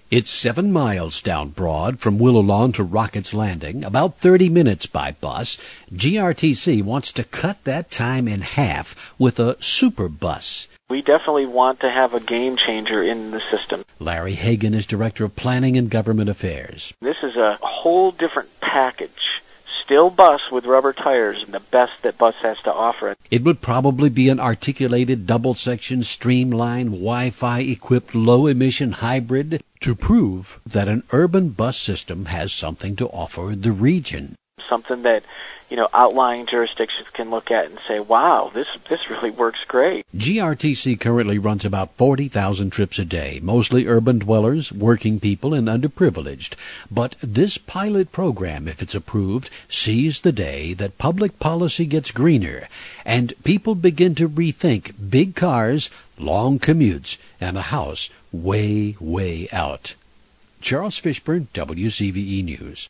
It's 7 miles down Broad from Willow Lawn to Rockets Landing, about 30 minutes by bus. GRTC wants to cut that time in half with a super bus. We definitely want to have a game changer in the system. Larry Hagan is Director of Planning and Government Affairs. This is a whole different package. Still bus with rubber tires, and the best that bus has to offer. It would probably be an articulated, double-section, streamlined, Wi-Fi equipped, low-emission hybrid to prove that an urban bus system has something to offer the region. Something that, outlying jurisdictions can look at and say, wow, this really works great. GRTC currently runs about 40,000 trips a day, mostly urban dwellers, working people, and underprivileged. But this pilot program, if it's approved, sees the day that public policy gets greener and people begin to rethink big cars, long commutes, and a house way, way out. Charles Fishburne, WCVE News.